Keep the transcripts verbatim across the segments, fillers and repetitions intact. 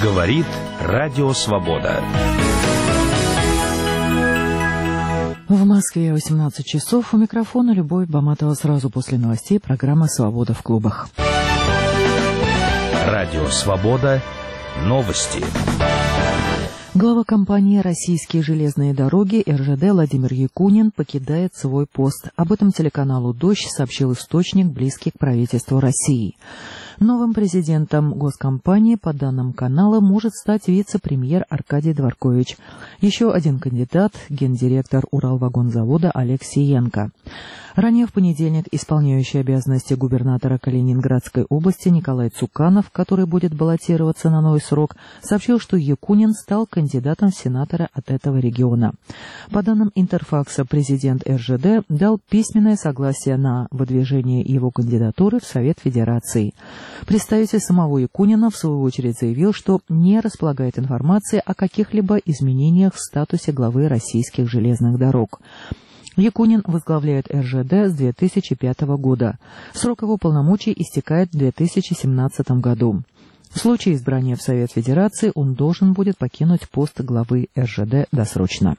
Говорит Радио Свобода. В Москве восемнадцать часов. У микрофона Любовь Баматова. Сразу после новостей программа «Свобода в клубах». Радио Свобода. Новости. Глава компании «Российские железные дороги» эр жэ дэ Владимир Якунин покидает свой пост. Об этом телеканалу «Дождь» сообщил источник, близкий к правительству России. Новым президентом госкомпании, по данным канала, может стать вице-премьер Аркадий Дворкович. Еще один кандидат – гендиректор Уралвагонзавода Олег Сиенко. Ранее в понедельник исполняющий обязанности губернатора Калининградской области Николай Цуканов, который будет баллотироваться на новый срок, сообщил, что Якунин стал кандидатом в сенаторы от этого региона. По данным Интерфакса, президент эр жэ дэ дал письменное согласие на выдвижение его кандидатуры в Совет Федерации. Представитель самого Якунина, в свою очередь, заявил, что не располагает информацией о каких-либо изменениях в статусе главы российских железных дорог. Якунин возглавляет эр жэ дэ с две тысячи пятого года. Срок его полномочий истекает в две тысячи семнадцатом году. В случае избрания в Совет Федерации он должен будет покинуть пост главы эр жэ дэ досрочно.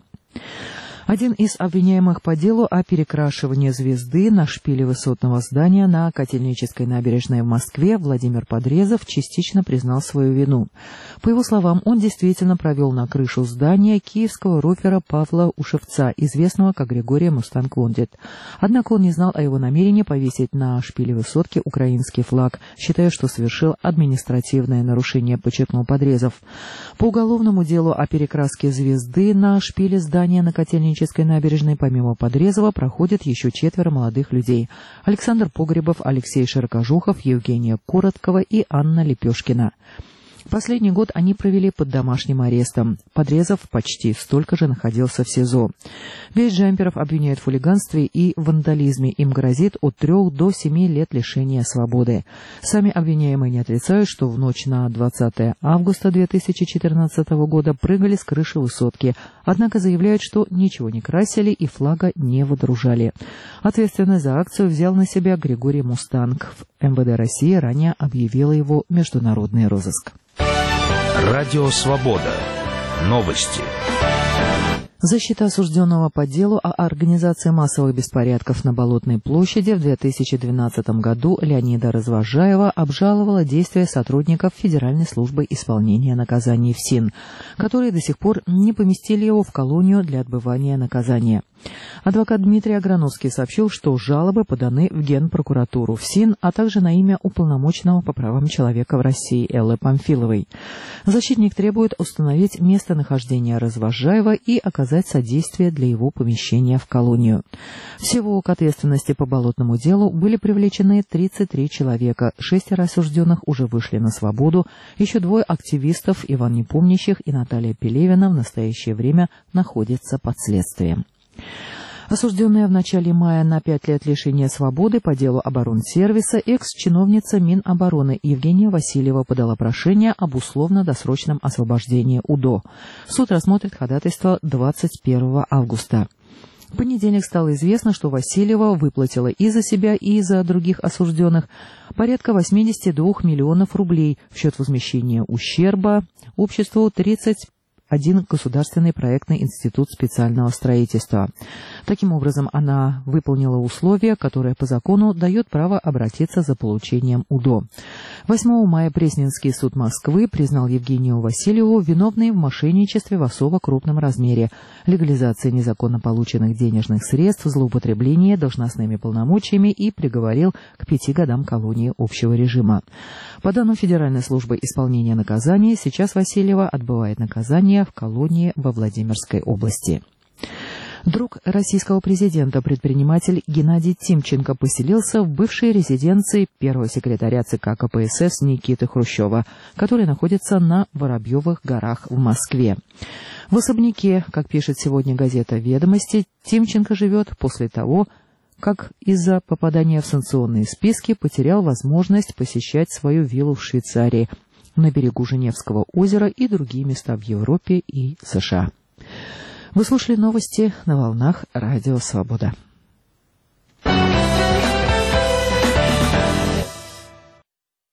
Один из обвиняемых по делу о перекрашивании звезды на шпиле высотного здания на Котельнической набережной в Москве, Владимир Подрезов, частично признал свою вину. По его словам, он действительно провел на крышу здания киевского руфера Павла Ушевца, известного как Григорий Мустанг Вондит. Однако он не знал о его намерении повесить на шпиле высотки украинский флаг, считая, что совершил административное нарушение, подчеркнул Подрезов. По уголовному делу о перекраске звезды на шпиле здания на Котельнической набережной помимо Подрезова проходят еще четверо молодых людей. Александр Погребов, Алексей Широкожухов, Евгения Короткова и Анна Лепешкина. Последний год они провели под домашним арестом. Подрезов почти столько же находился в СИЗО. Весь Джамперов обвиняют в хулиганстве и вандализме. Им грозит от трех до семи лет лишения свободы. Сами обвиняемые не отрицают, что в ночь на двадцатое августа две тысячи четырнадцатого года прыгали с крыши высотки. Однако заявляют, что ничего не красили и флага не выдружали. Ответственность за акцию взял на себя Григорий Мустанг. В эм вэ дэ России ранее объявила его международный розыск. Радио Свобода. Новости. Защита осужденного по делу о организации массовых беспорядков на Болотной площади в две тысячи двенадцатом году Леонида Развожаева обжаловала действия сотрудников Федеральной службы исполнения наказаний ФСИН, которые до сих пор не поместили его в колонию для отбывания наказания. Адвокат Дмитрий Аграновский сообщил, что жалобы поданы в Генпрокуратуру ФСИН, а также на имя уполномоченного по правам человека в России Эллы Памфиловой. Защитник требует установить местонахождение Развожаева и оказать содействие для его помещения в колонию. Всего к ответственности по болотному делу были привлечены тридцать три человека, шестеро осужденных уже вышли на свободу, еще двое активистов, Иван Непомнящих и Наталья Пелевина, в настоящее время находятся под следствием. Осужденная в начале мая на пять лет лишения свободы по делу оборонсервиса, экс-чиновница Минобороны Евгения Васильева подала прошение об условно-досрочном освобождении УДО. Суд рассмотрит ходатайство двадцать первого августа. В понедельник стало известно, что Васильева выплатила и за себя, и за других осужденных порядка восемьдесят два миллионов рублей в счет возмещения ущерба обществу тридцать один государственный проектный институт специального строительства. Таким образом, она выполнила условия, которое по закону дает право обратиться за получением УДО. восьмого мая Пресненский суд Москвы признал Евгению Васильеву виновной в мошенничестве в особо крупном размере, легализации незаконно полученных денежных средств, злоупотребления должностными полномочиями и приговорил к пяти годам колонии общего режима. По данным Федеральной службы исполнения наказаний, сейчас Васильева отбывает наказание в колонии во Владимирской области. Друг российского президента, предприниматель Геннадий Тимченко, поселился в бывшей резиденции первого секретаря ЦК ка пэ эс эс Никиты Хрущева, который находится на Воробьевых горах в Москве. В особняке, как пишет сегодня газета «Ведомости», Тимченко живет после того, как из-за попадания в санкционные списки потерял возможность посещать свою виллу в Швейцарии, на берегу Женевского озера и другие места в Европе и США. Вы слушали новости на волнах Радио Свобода.